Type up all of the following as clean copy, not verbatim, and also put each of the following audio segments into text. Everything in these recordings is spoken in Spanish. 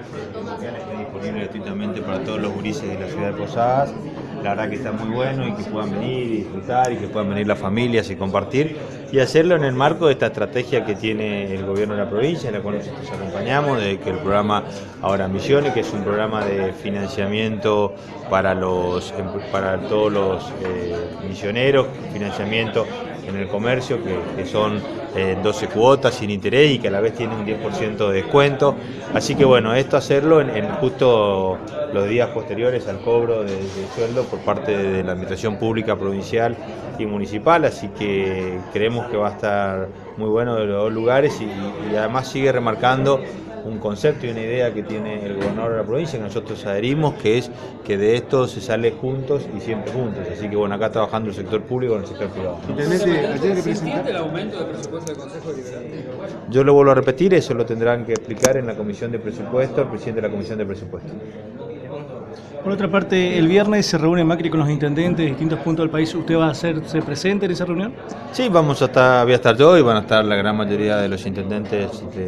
local esté disponible gratuitamente para todos los gurises de la ciudad de Posadas. La verdad que está muy bueno y que puedan venir y disfrutar y que puedan venir las familias y compartir y hacerlo en el marco de esta estrategia que tiene el gobierno de la provincia, en la cual nosotros acompañamos, de que el programa Ahora Misiones, que es un programa de financiamiento para todos los misioneros, financiamiento en el comercio, que son 12 cuotas sin interés y que a la vez tiene un 10% de descuento. Así que bueno, esto hacerlo en justo los días posteriores al cobro de sueldo por parte de la Administración Pública Provincial y Municipal, así que creemos que va a estar muy bueno de los dos lugares y además sigue remarcando un concepto y una idea que tiene el gobernador de la provincia, que nosotros adherimos, que es que de esto se sale juntos y siempre juntos. Así que bueno, acá trabajando el sector público con el sector privado. ¿Se entiende el aumento del presupuesto del Consejo Deliberativo? Yo lo vuelvo a repetir, eso lo tendrán que explicar en la Comisión de Presupuesto, el presidente de la Comisión de Presupuesto. Por otra parte, el viernes se reúne Macri con los intendentes de distintos puntos del país. ¿Usted va a hacerse presente en esa reunión? Sí, voy a estar yo y van a estar la gran mayoría de los intendentes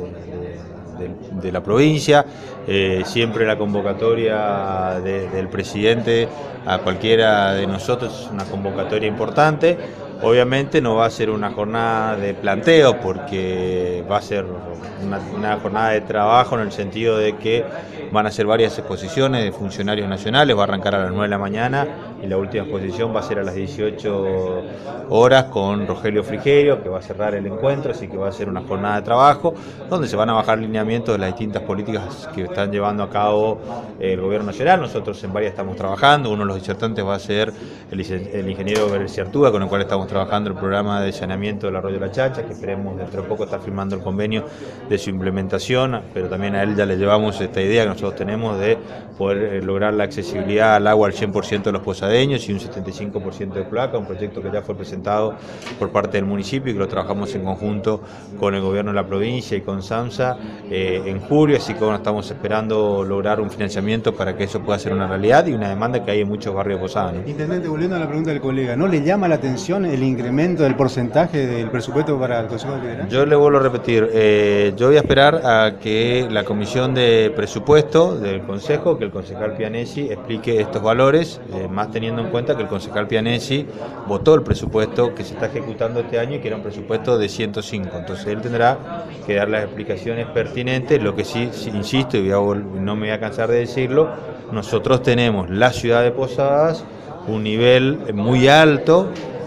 de la provincia. Siempre la convocatoria del presidente a cualquiera de nosotros es una convocatoria importante. Obviamente no va a ser una jornada de planteo porque va a ser una jornada de trabajo en el sentido de que van a ser varias exposiciones de funcionarios nacionales, va a arrancar a las 9 de la mañana y la última exposición va a ser a las 18 horas con Rogelio Frigerio, que va a cerrar el encuentro, así que va a ser una jornada de trabajo donde se van a bajar lineamientos de las distintas políticas que están llevando a cabo el gobierno nacional. Nosotros en varias estamos trabajando, uno de los disertantes va a ser el ingeniero Berciartúa, con el cual estamos trabajando el programa de saneamiento del arroyo La Chacha, que esperemos dentro de poco estar firmando el convenio de su implementación, pero también a él ya le llevamos esta idea que nosotros tenemos de poder lograr la accesibilidad al agua al 100% de los posadeños y un 75% de cloaca, un proyecto que ya fue presentado por parte del municipio y que lo trabajamos en conjunto con el gobierno de la provincia y con SAMSA en julio, así que bueno, estamos esperando lograr un financiamiento para que eso pueda ser una realidad y una demanda que hay en muchos barrios posados, ¿no? Intendente, volviendo a la pregunta del colega, ¿no le llama la atención el incremento del porcentaje del presupuesto para el Consejo Deliberante? Yo le vuelvo a repetir, yo voy a esperar a que la Comisión de Presupuesto del Consejo, que el concejal Pianesi explique estos valores, más teniendo en cuenta que el concejal Pianesi votó el presupuesto que se está ejecutando este año y que era un presupuesto de 105, entonces él tendrá que dar las explicaciones pertinentes. Lo que sí insisto, y no me voy a cansar de decirlo, nosotros tenemos la ciudad de Posadas un nivel muy alto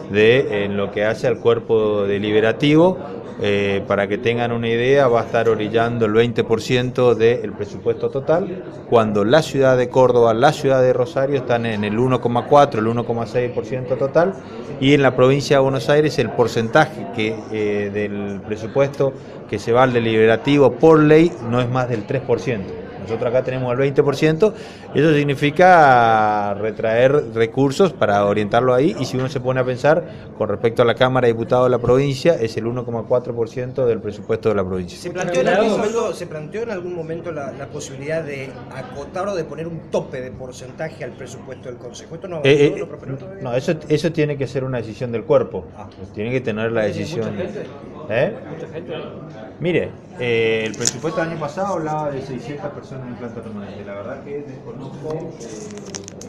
en lo que hace al cuerpo deliberativo. Para que tengan una idea, va a estar orillando el 20% del presupuesto total, cuando la ciudad de Córdoba, la ciudad de Rosario están en el 1,4, el 1,6% total, y en la provincia de Buenos Aires el porcentaje del presupuesto que se va al deliberativo por ley no es más del 3%. Nosotros acá tenemos el 20%, eso significa retraer recursos para orientarlo ahí, y si uno se pone a pensar con respecto a la Cámara de Diputados de la provincia, es el 1,4% del presupuesto de la provincia. ¿Se planteó en algún momento la posibilidad de acotar o de poner un tope de porcentaje al presupuesto del Consejo? ¿Esto no, eso tiene que ser una decisión del cuerpo, tiene que tener la decisión. ¿Mucha gente? Mire, el presupuesto del año pasado hablaba de 600 personas en planta permanente. La verdad que desconozco